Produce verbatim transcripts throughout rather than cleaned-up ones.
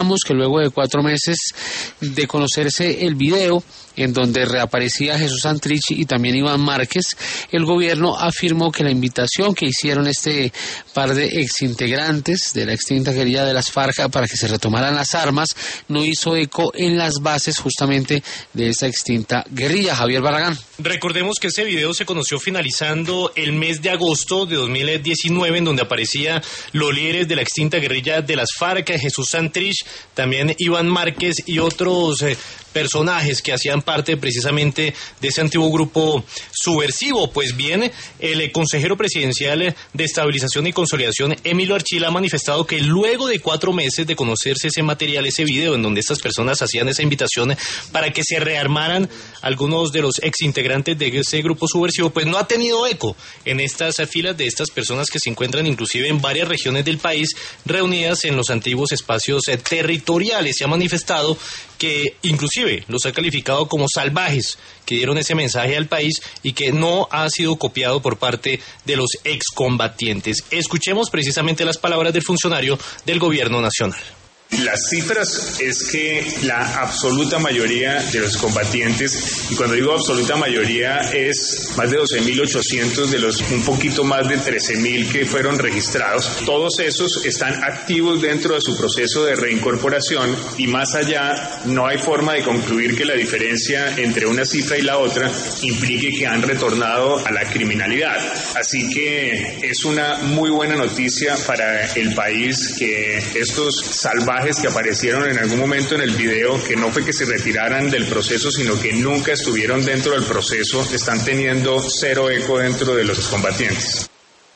que luego de cuatro meses de conocerse el video en donde reaparecía Jesús Santrich y también Iván Márquez, el gobierno afirmó que la invitación que hicieron este par de exintegrantes de la extinta guerrilla de las FARC para que se retomaran las armas no hizo eco en las bases justamente de esta extinta guerrilla. Javier Barragán. Recordemos que ese video se conoció finalizando el mes de agosto de dos mil diecinueve, en donde aparecían los líderes de la extinta guerrilla de las FARC, Jesús Santrich, también Iván Márquez y otros eh, personajes que hacían parte precisamente de ese antiguo grupo subversivo. Pues bien, el consejero presidencial de Estabilización y Consolidación, Emilio Archila, ha manifestado que luego de cuatro meses de conocerse ese material, ese video en donde estas personas hacían esa invitación para que se rearmaran algunos de los exintegrantes de ese grupo subversivo, pues no ha tenido eco en estas filas de estas personas que se encuentran inclusive en varias regiones del país reunidas en los antiguos espacios territoriales. Se ha manifestado que inclusive los ha calificado como salvajes, que dieron ese mensaje al país y que no ha sido copiado por parte de los excombatientes. Escuchemos precisamente las palabras del funcionario del gobierno nacional. Las cifras es que la absoluta mayoría de los combatientes, y cuando digo absoluta mayoría es más de doce mil ochocientos de los un poquito más de trece mil que fueron registrados, todos esos están activos dentro de su proceso de reincorporación y más allá no hay forma de concluir que la diferencia entre una cifra y la otra implique que han retornado a la criminalidad. Así que es una muy buena noticia para el país que estos salvajes que aparecieron en algún momento en el video, que no fue que se retiraran del proceso, sino que nunca estuvieron dentro del proceso, están teniendo cero eco dentro de los combatientes.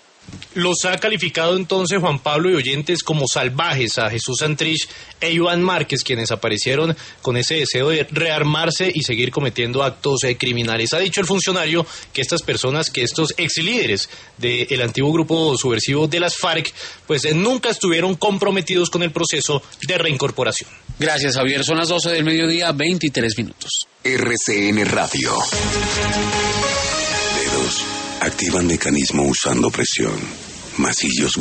Los ha calificado entonces Juan Pablo y oyentes como salvajes a Jesús Santrich e Iván Márquez, quienes aparecieron con ese deseo de rearmarse y seguir cometiendo actos eh, criminales. Ha dicho el funcionario que estas personas, que estos ex líderes del antiguo grupo subversivo de las FARC, pues eh, nunca estuvieron comprometidos con el proceso de reincorporación. Gracias, Javier. Son las doce del mediodía, veintitrés minutos. R C N Radio. Dedos activan mecanismo usando presión. Masillos